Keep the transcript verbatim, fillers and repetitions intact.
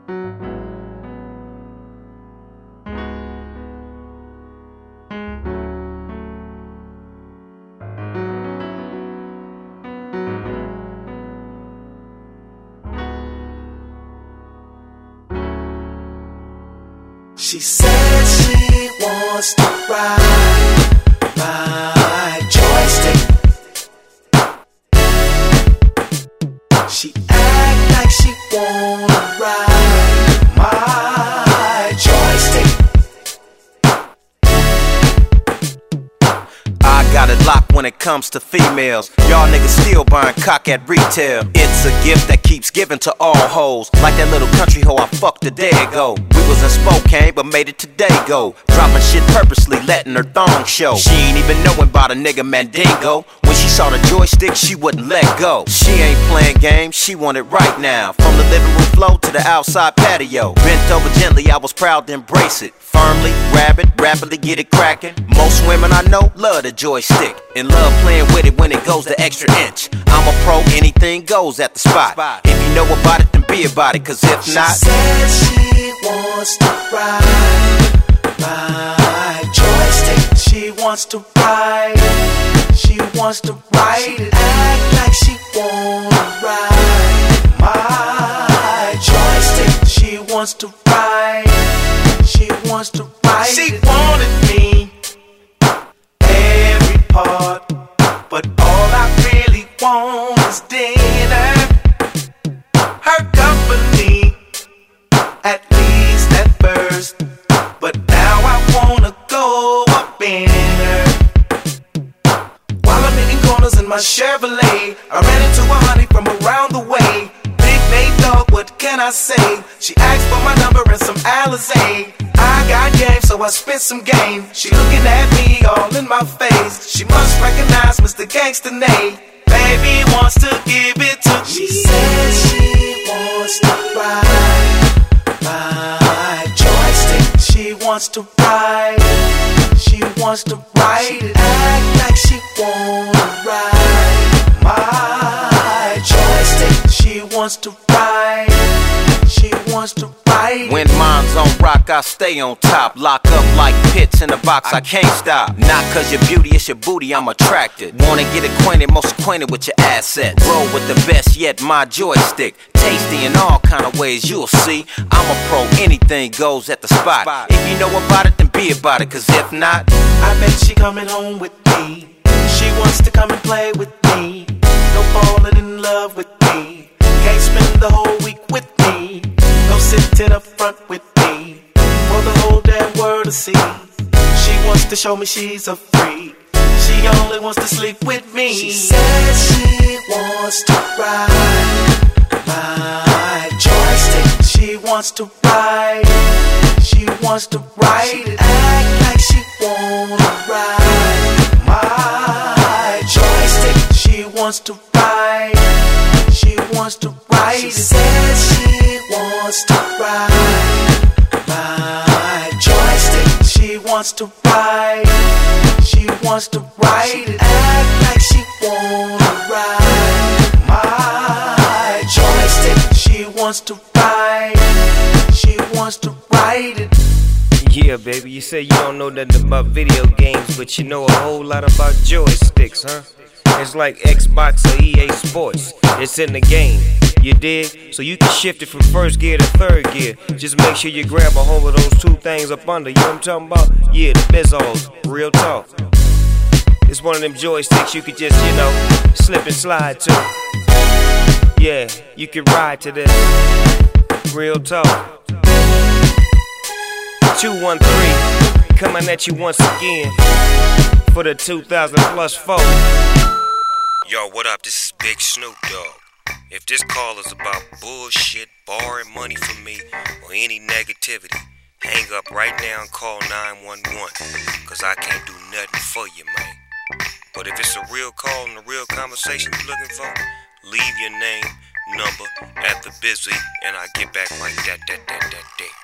She said she wants to ride my joystick. She act like she wanna ride my joystick. I got it locked when it comes to females. Y'all niggas still buying cock at retail. It's a gift that keeps giving to all hoes. Like that little country hoe I fucked a day ago. We was in Spokane, but made it to Dago. Dropping shit purposely, letting her thong show. She ain't even knowing about a nigga Mandingo. When she saw the joystick, she wouldn't let go. She ain't playing games, she want it right now. From the living room floor to the outside patio. Bent over gently, I was proud to embrace it. Firmly, grab it, rapidly get it cracking. Most women I know love the joystick and love playing with it when it goes the extra inch. I'm a pro, anything goes at the spot. If you know about it, then be about it, cause if not, she said she wants to ride my joystick. She wants to ride, she wants to ride it. Act like she wanna ride my joystick. She wants to ride, she wants to ride it. She wanted me, every part, but all I really want is dinner. Her company, at least at first, but now I wanna go up in her. While I'm hitting corners in my Chevrolet, I ran into a honey from around the way. Big Nate dog, what can I say? She asked for my number and some Alizé. I got game, so I spit some game. She looking at me all in my face. She must recognize Mister Gangsta Nate. Baby wants to give it to me. She said she wants to ride my joystick. She wants to ride, she wants to ride it. Act like she wanna ride my joystick. She wants to ride, she wants to ride it. when mine's on rock, I stay on top. Lock up like pits in a box, I can't stop. Not cause your beauty, it's your booty, I'm attracted. Wanna get acquainted, most acquainted with your assets. Roll with the best yet, my joystick. Tasty in all kind of ways, you'll see. I'm a pro, anything goes at the spot. If you know about it, then be about it, cause if not, I bet she coming home with me. She wants to come and play with me. No falling in love with me. Can't spend the whole week with me. No sitting up front with me for the whole damn world to see. She wants to show me she's a freak. She only wants to sleep with me. She said she wants to ride my joystick. She wants to ride, she wants to ride it. Act like she wanna ride my joystick. She wants to ride, she wants to ride it. She said she wants to ride my joystick. She wants to ride, she wants to ride it. Act like she wanna ride my joystick. She wants to ride, she wants to ride it. Yeah, baby, you say you don't know nothing about video games, but you know a whole lot about joysticks, huh? It's like Xbox or E A Sports. It's in the game, you dig? So you can shift it from first gear to third gear. Just make sure you grab a hold of those two things up under. You know what I'm talking about? Yeah, the Bizzles, real talk. It's one of them joysticks you could just, you know, slip and slide to. Yeah, you can ride to this. Real talk. two one three, coming at you once again for the two thousand plus four. Yo, what up? This is Big Snoop Dogg. If this call is about bullshit, borrowing money from me, or any negativity, hang up right now and call nine one one, cause I can't do nothing for you, man. But if it's a real call and a real conversation you're looking for, leave your name, number at the busy, and I get back like that, that, that, that, that.